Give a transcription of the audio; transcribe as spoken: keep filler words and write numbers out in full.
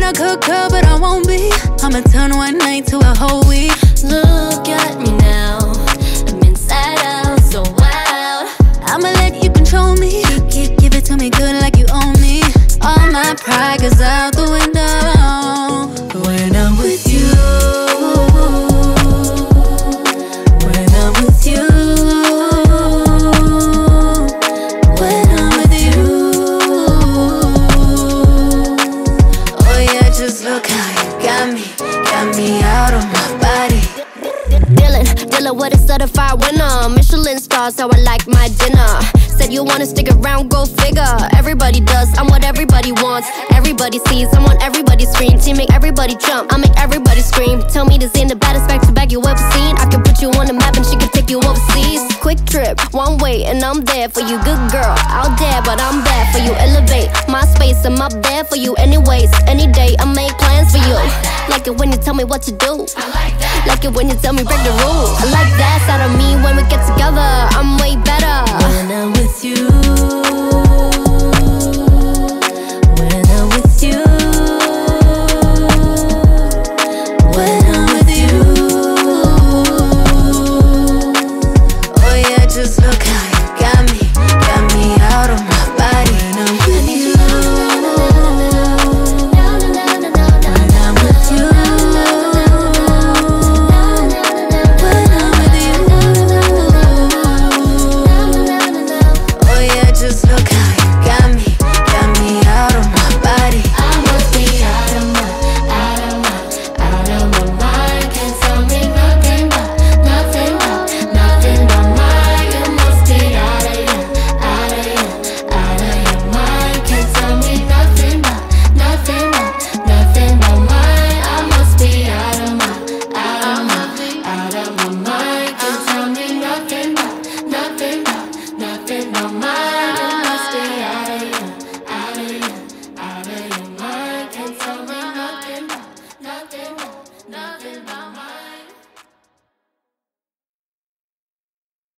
a good girl, but I won't be. I'ma turn one night to a whole week. Look at me now, I'm inside out, so wild. I'ma let you control me. Give, give it to me good like you own me. All my pride goes out the window when I'm with you. When I'm with you. When I'm with you. Oh yeah, just look how you got me. Got me out of my body. Dylan, Dylan with a certified winner. Michelin stars, how I like my dinner. Said you wanna stick around, go figure. Everybody does, I'm what everybody wants. Everybody sees, I'm on everybody's screen. Team make everybody jump, I make everybody scream. Tell me this ain't the baddest back to back you ever seen. I can put you on the map and she can take you overseas. Quick trip, one way and I'm there for you. Good girl, out there but I'm bad for you. Elevate my space, I'm up there for you. Anyways, any day I make plans for you. Like it when you tell me what to do. Like it when you tell me break the rules. I like that side of me when we get together. I'm way better when I'm with you.